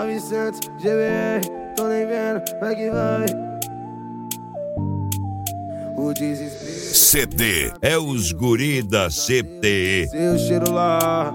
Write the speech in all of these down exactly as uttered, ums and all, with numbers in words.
novecentos G B R, tô nem vendo, vai que vai. O desespero. C D é os guri da C T E. Seu cheiro lá,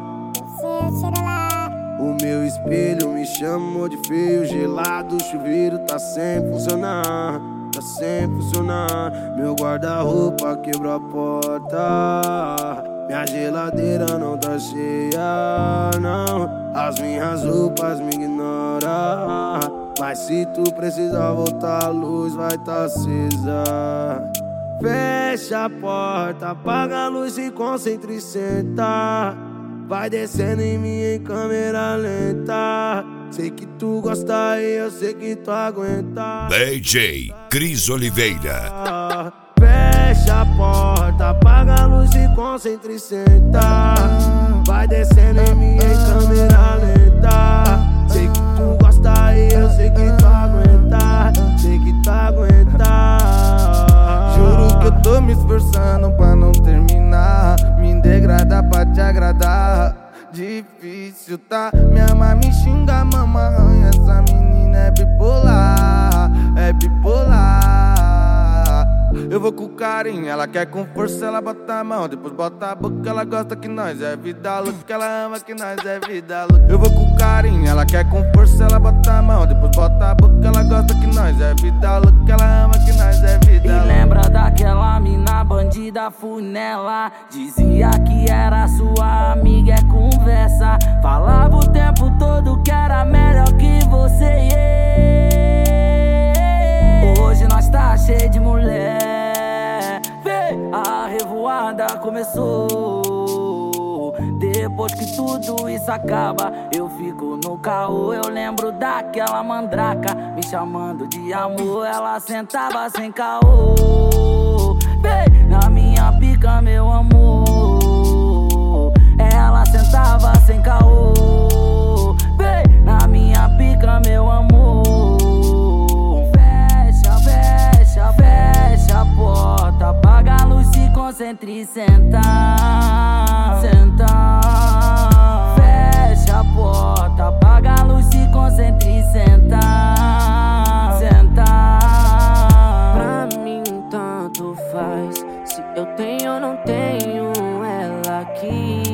o meu espelho me chamou de feio, gelado, o chuveiro tá sem funcionar, tá sem funcionar. Meu guarda-roupa quebrou a porta, minha geladeira não tá cheia, não. As minhas roupas me ignoram, mas se tu precisar voltar, a luz vai tá acesa. Fecha a porta, apaga a luz, se concentra e senta. Vai descendo em mim em câmera lenta. Sei que tu gosta e eu sei que tu aguenta. D J Cris Oliveira. Fecha a porta, apaga a luz, se concentra e senta. Vai descendo em mim em câmera lenta. Sei que tu gosta e eu sei que tu aguenta. Sei que tu aguenta. Juro que eu tô me esforçando pra não terminar, me degradar pra te agradar. Difícil, tá? Minha mãe me xinga, mamãe. Essa menina é bipolar, é bipolar. Eu vou com carinho, ela quer com força, ela bota a mão, depois bota a boca, ela gosta que nós é vida louca, ela ama que nós é vida louca. Eu vou com carinho, ela quer com força, ela bota a mão, depois bota a boca, ela gosta que nós é vida louca, ela ama que nós é vida louca. E lembra daquela mina bandida funela, dizia que era sua amiga, é conversa. Falava o tempo todo que era melhor que você e eu. Hoje nós tá cheio de mulher, vê, a revoada começou. Depois que tudo isso acaba, eu fico no caô. Eu lembro daquela mandraca me chamando de amor. Ela sentava sem caô, vê, na minha pica, meu amor. Ela sentava sem caô, vê, na minha pica, meu amor. Fecha, fecha, fecha a porta, apaga a luz, se concentra e senta. Senta. Fecha a porta, apaga a luz, se concentra e senta. Senta. Pra mim tanto faz se eu tenho ou não tenho ela aqui.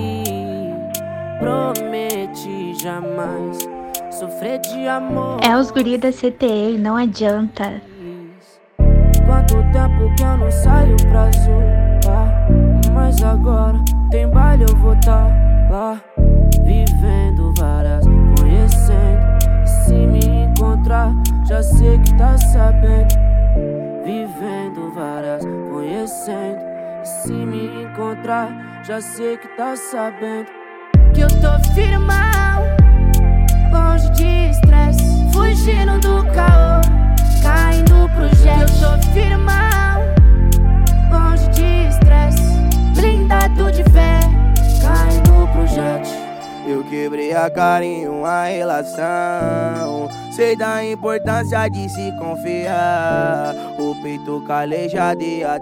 Prometi jamais sofrer de amor. É os guri da C T E, não adianta. Quanto tempo que eu não saio pra zoar, mas agora tem baile, eu vou tá lá, vivendo várias, conhecendo. E se me encontrar, já sei que tá sabendo. Vivendo várias, conhecendo. E se me encontrar, já sei que tá sabendo. Que eu tô firmão, longe de estresse, fugindo do caô, caindo pro jet. Eu tô firmão, longe de estresse, blindado de fé, caindo pro jet. Eu quebrei a cara em uma relação, sei da importância de se confiar. O peito calejado e a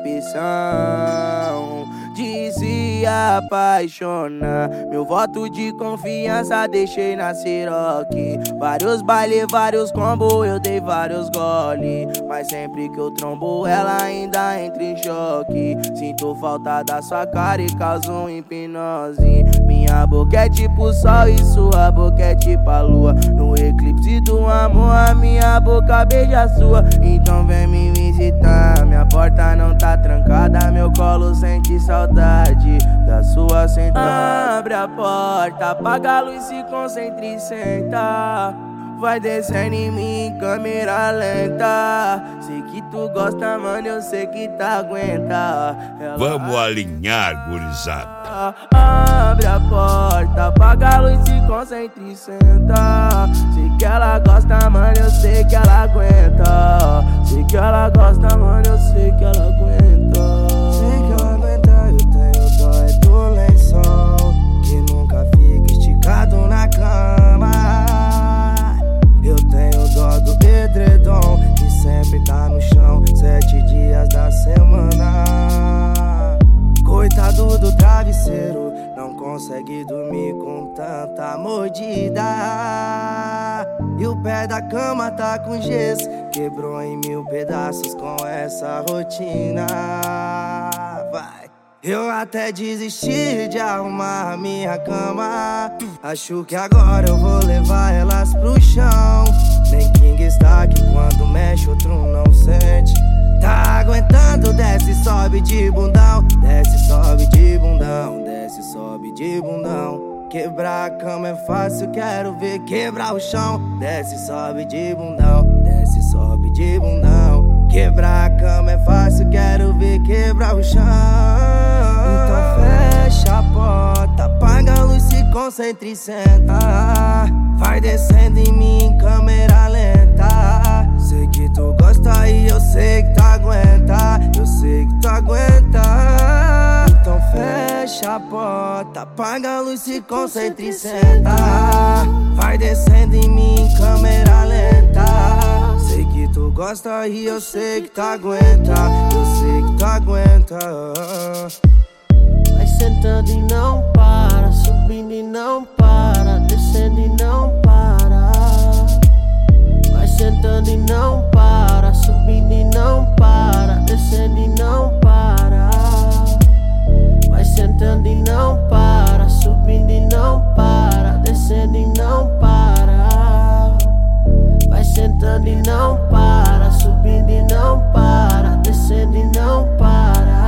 decepção de se apaixonar. Meu voto de confiança deixei na Ciroc. Vários baile, vários combo, eu dei vários gole. Mas sempre que eu trombo, ela ainda entra em choque. Sinto falta da sua cara e causo hipnose. Minha boca é tipo sol e sua boca é tipo a lua. No eclipse do amor, a minha boca beija a sua. Então vem me visitar, minha porta não tá trancada. Meu colo sente saudade da sua sentada. Abre a porta, apaga a luz, se concentra e senta. Vai descendo em mim em câmera lenta. Sei que tu gosta, mano, eu sei que tá aguenta. Ela... Vamos alinhar, gurizada. Abre a porta, apaga a luz, se concentra e senta. Sei que ela gosta, mano, eu sei que ela aguenta. Sei que ela gosta, mano, eu sei que ela aguenta. Sei que ela aguenta, eu tenho dó é do lençol, que nunca fica esticado na cama. Eu tenho dó do edredom, que sempre tá no chão, sete dias da semana. Coitado do travesseiro, não consegue dormir com tanta mordida. sai da cama, tá com gesso. Quebrou em mil pedaços com essa rotina. Vai. Eu até desisti de arrumar minha cama. Acho que agora eu vou levar elas pro chão. Nem King está aqui quando mexe, outro não sente. Tá aguentando, desce, sobe de bundão. Desce, sobe de bundão. Desce, sobe de bundão. Quebrar a cama é fácil, quero ver quebrar o chão. Desce, sobe de bundão. Desce, sobe de bundão. Quebrar a cama é fácil, quero ver quebrar o chão. Então fecha a porta, apaga a luz, se concentra e senta. Vai descendo em mim em câmera lenta. Sei que tu gosta e eu sei que tu aguenta. Eu sei que tu aguenta. Então fecha a porta, apaga a luz, se concentra e senta. Vai descendo em mim em câmera lenta. Sei que tu gosta e eu sei que tu aguenta. Eu sei que tu aguenta. Vai sentando e não para, subindo e não para, descendo e não para. Vai sentando e não para, subindo e não para, descendo e não para. Vai sentando e não para, subindo e não para, descendo e não para. Vai sentando e não para, subindo e não para, descendo e não para.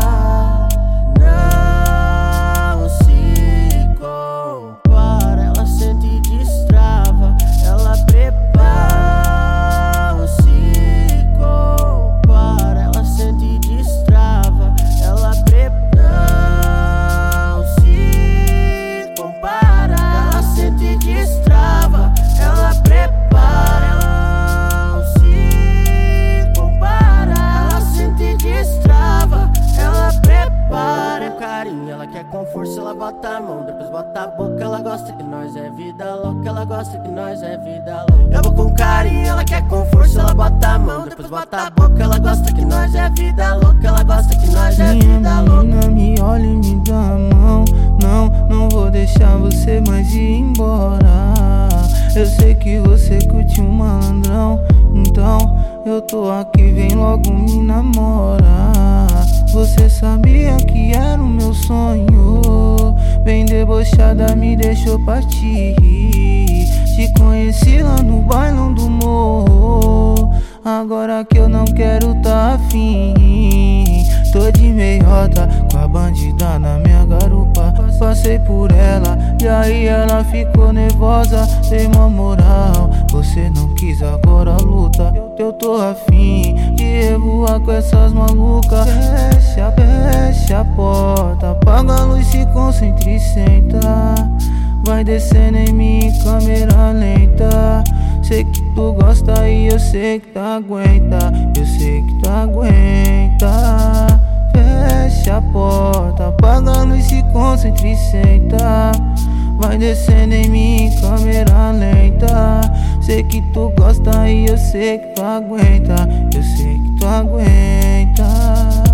Não se compara, ela sente e destrava, ela prepara. Não se compara, ela sente e destrava, ela prepara. Não se compara, ela sente e destrava, ela prepara. Não se compara, ela sente e destrava, ela prepara. Carinho, ela quer com força, ela bota a mão, depois bota a boca. Ela gosta que nós é vida louca, ela gosta que nós é vida louca. Eu vou com carinho, ela quer com força, ela bota a mão, depois bota a boca. Ela gosta que nós é vida louca, ela gosta que nós é vida louca. Minha menina, me olha e me dá a mão. Não, não vou deixar você mais ir embora. Eu sei que você curte um malandrão, então eu tô aqui, vem logo me namora. Você sabia que era o meu sonho, bem debochada me deixou partir. Te conheci lá no bailão do morro, agora que eu não quero tá afim. Tô de meiota com a bandida na minha garupa. Passei por ela e aí ela ficou nervosa. Dei uma moral, você não quis, agora luta. Eu tô afim de revoar com essas malucas. Fecha, fecha a porta, apaga a luz, se concentra e senta. Vai descendo em mim em câmera lenta. Sei que tu gosta e eu sei que tu aguenta. Eu sei que tu aguenta. Fecha a porta, apaga a luz, se concentra e senta. Vai descendo em mim em câmera lenta. Sei que tu gosta e eu sei que tu aguenta. Eu sei que tu aguenta.